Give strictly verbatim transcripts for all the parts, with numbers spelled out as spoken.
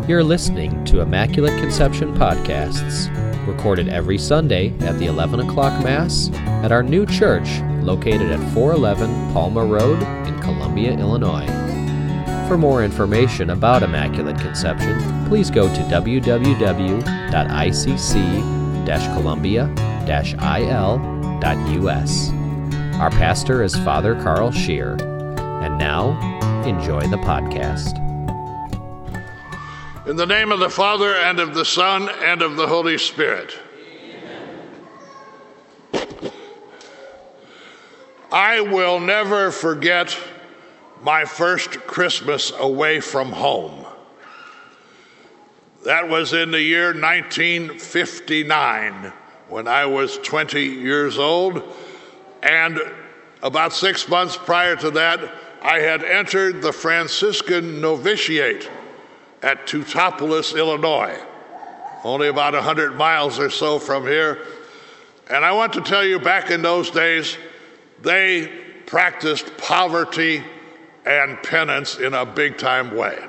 You're listening to Immaculate Conception Podcasts, recorded every Sunday at the eleven o'clock Mass at our new church located at four eleven Palmer Road in Columbia, Illinois. For more information about Immaculate Conception, please go to w w w dot i c c dash columbia dash i l dot u s. Our pastor is Father Carl Scheer. And now, enjoy the podcast. In the name of the Father, and of the Son, and of the Holy Spirit. Amen. I will never forget my first Christmas away from home. That was in the year nineteen fifty-nine, when I was twenty years old, and about six months prior to that, I had entered the Franciscan novitiate at Teutopolis, Illinois, only about one hundred miles or so from here. And I want to tell you, back in those days, they practiced poverty and penance in a big-time way.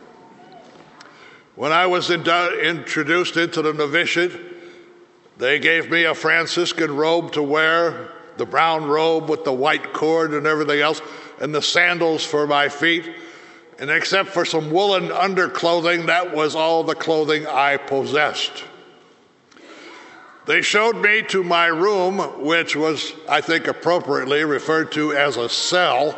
When I was in, uh, introduced into the novitiate, they gave me a Franciscan robe to wear, the brown robe with the white cord and everything else, and the sandals for my feet. And except for some woolen underclothing, that was all the clothing I possessed. They showed me to my room, which was, I think, appropriately referred to as a cell.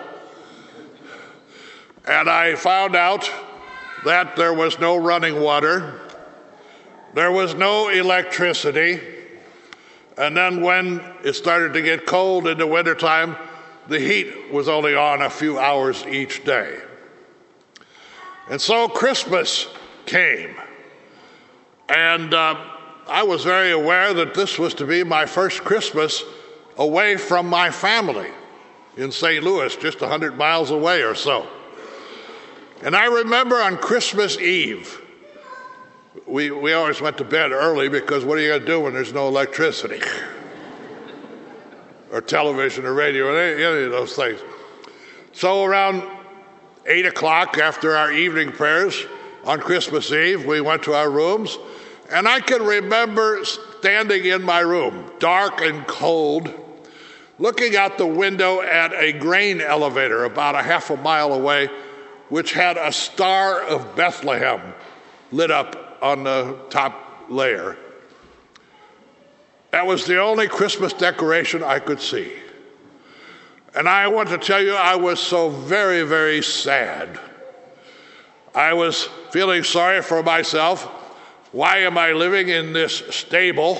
And I found out that there was no running water, there was no electricity, and then when it started to get cold in the wintertime, the heat was only on a few hours each day. And so Christmas came, and uh, I was very aware that this was to be my first Christmas away from my family in Saint Louis, just one hundred miles away or so. And I remember on Christmas Eve, we, we always went to bed early because what are you going to do when there's no electricity? Or television or radio, or any, any of those things. So around eight o'clock after our evening prayers on Christmas Eve, we went to our rooms, and I can remember standing in my room, dark and cold, looking out the window at a grain elevator about a half a mile away, which had a Star of Bethlehem lit up on the top layer. That was the only Christmas decoration I could see. And I want to tell you, I was so very, very sad. I was feeling sorry for myself. Why am I living in this stable?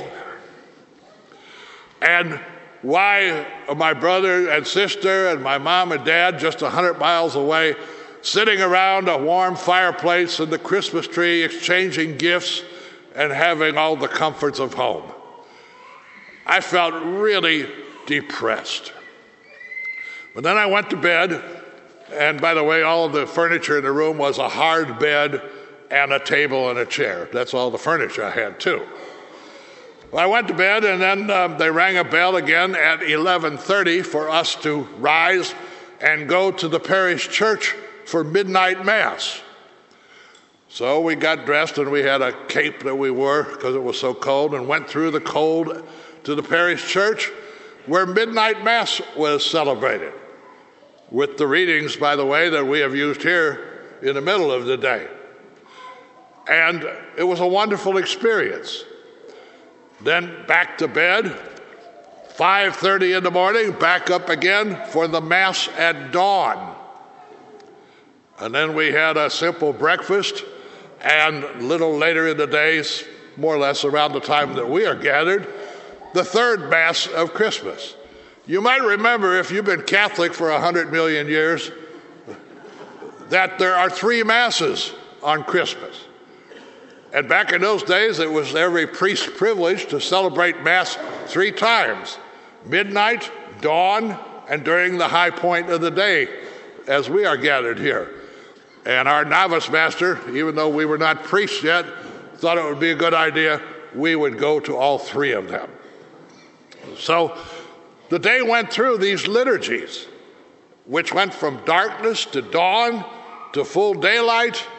And why are my brother and sister and my mom and dad just one hundred miles away, sitting around a warm fireplace and the Christmas tree, exchanging gifts and having all the comforts of home? I felt really depressed. But then I went to bed, and by the way, all of the furniture in the room was a hard bed and a table and a chair. That's all the furniture I had, too. Well, I went to bed, and then um, they rang a bell again at eleven thirty for us to rise and go to the parish church for midnight mass. So we got dressed, and we had a cape that we wore because it was so cold, and went through the cold to the parish church where midnight mass was celebrated, with the readings, by the way, that we have used here in the middle of the day. And it was a wonderful experience. Then back to bed, five thirty in the morning, back up again for the mass at dawn. And then we had a simple breakfast, and a little later in the days, more or less around the time that we are gathered, the third Mass of Christmas. You might remember, if you've been Catholic for a hundred million years, that there are three Masses on Christmas. And back in those days, it was every priest's privilege to celebrate Mass three times: midnight, dawn, and during the high point of the day, as we are gathered here. And our novice master, even though we were not priests yet, thought it would be a good idea we would go to all three of them. So the day went through these liturgies, which went from darkness to dawn to full daylight,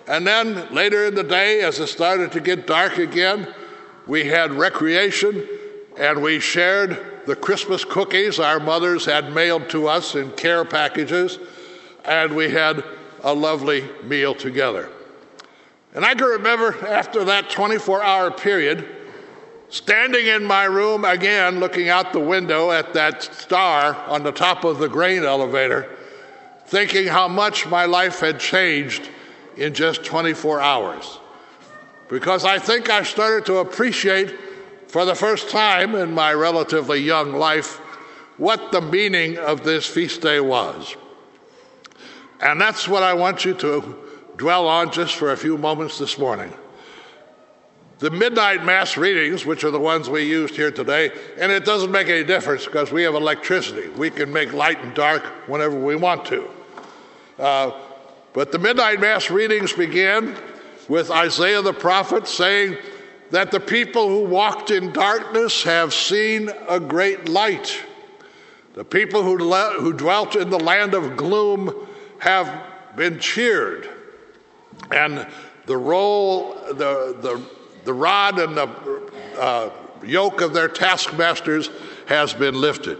And then later in the day, as it started to get dark again, we had recreation, and we shared the Christmas cookies our mothers had mailed to us in care packages, and we had a lovely meal together. And I can remember after that twenty-four hour period, standing in my room again, looking out the window at that star on the top of the grain elevator, thinking how much my life had changed in just twenty-four hours. Because I think I started to appreciate for the first time in my relatively young life what the meaning of this feast day was. And that's what I want you to dwell on just for a few moments this morning. The midnight mass readings, which are the ones we used here today, and it doesn't make any difference because we have electricity. We can make light and dark whenever we want to. Uh, but the midnight mass readings began with Isaiah the prophet saying that the people who walked in darkness have seen a great light. The people who, le- who dwelt in the land of gloom have been cheered. And the roll, the, the, the rod and the uh, yoke of their taskmasters has been lifted.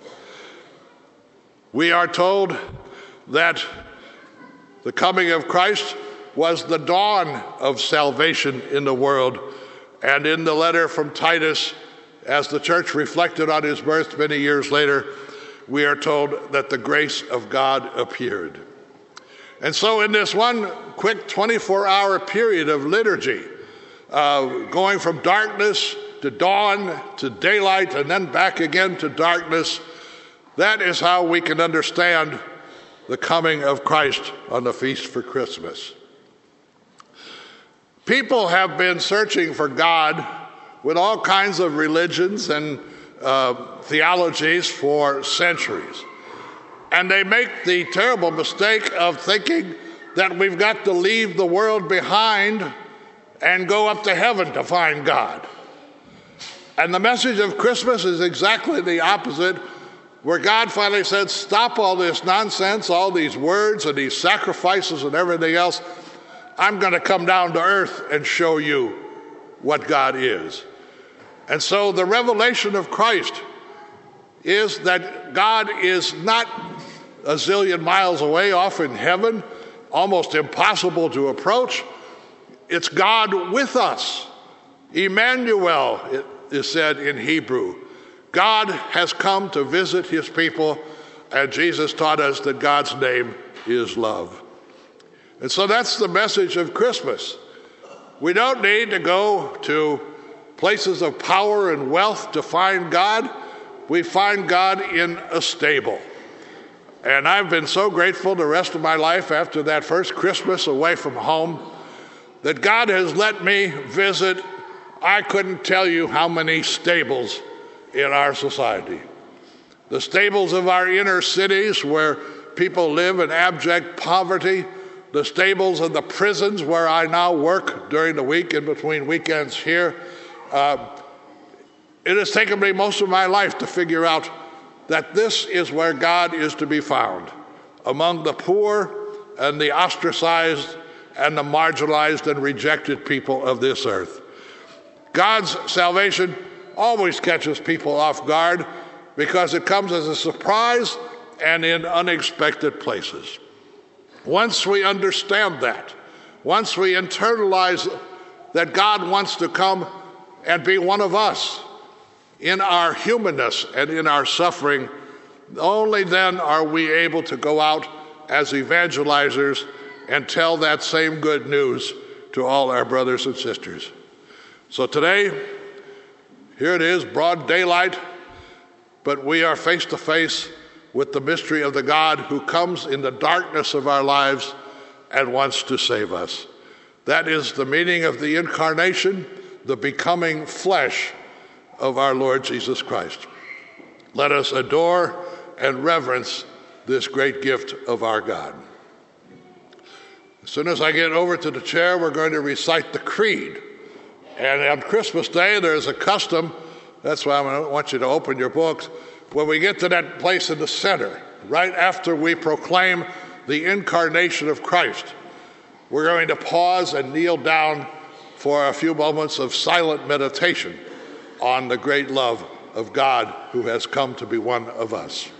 We are told that the coming of Christ was the dawn of salvation in the world. And in the letter from Titus, as the church reflected on his birth many years later, we are told that the grace of God appeared. And so in this one quick twenty-four hour period of liturgy, uh, going from darkness to dawn to daylight and then back again to darkness, that is how we can understand the coming of Christ on the feast for Christmas. People have been searching for God with all kinds of religions and uh, theologies for centuries. And they make the terrible mistake of thinking that we've got to leave the world behind and go up to heaven to find God. And the message of Christmas is exactly the opposite, where God finally said, stop all this nonsense, all these words and these sacrifices and everything else. I'm going to come down to earth and show you what God is. And so the revelation of Christ is that God is not a zillion miles away off in heaven, almost impossible to approach. It's God with us. Emmanuel, it is said in Hebrew. God has come to visit his people, and Jesus taught us that God's name is love. And so that's the message of Christmas. We don't need to go to places of power and wealth to find God. We find God in a stable. And I've been so grateful the rest of my life after that first Christmas away from home that God has let me visit, I couldn't tell you how many stables in our society. The stables of our inner cities where people live in abject poverty, the stables of the prisons where I now work during the week and between weekends here. Uh, it has taken me most of my life to figure out that this is where God is to be found, among the poor and the ostracized and the marginalized and rejected people of this earth. God's salvation always catches people off guard because it comes as a surprise and in unexpected places. Once we understand that, once we internalize that God wants to come and be one of us in our humanness and in our suffering, only then are we able to go out as evangelizers and tell that same good news to all our brothers and sisters. So today, here it is, broad daylight, but we are face to face with the mystery of the God who comes in the darkness of our lives and wants to save us. That is the meaning of the incarnation, the becoming flesh of our Lord Jesus Christ. Let us adore and reverence this great gift of our God. As soon as I get over to the chair, we're going to recite the creed. And on Christmas Day, there's a custom, that's why I want you to open your books, when we get to that place in the center, right after we proclaim the incarnation of Christ, we're going to pause and kneel down for a few moments of silent meditation on the great love of God who has come to be one of us.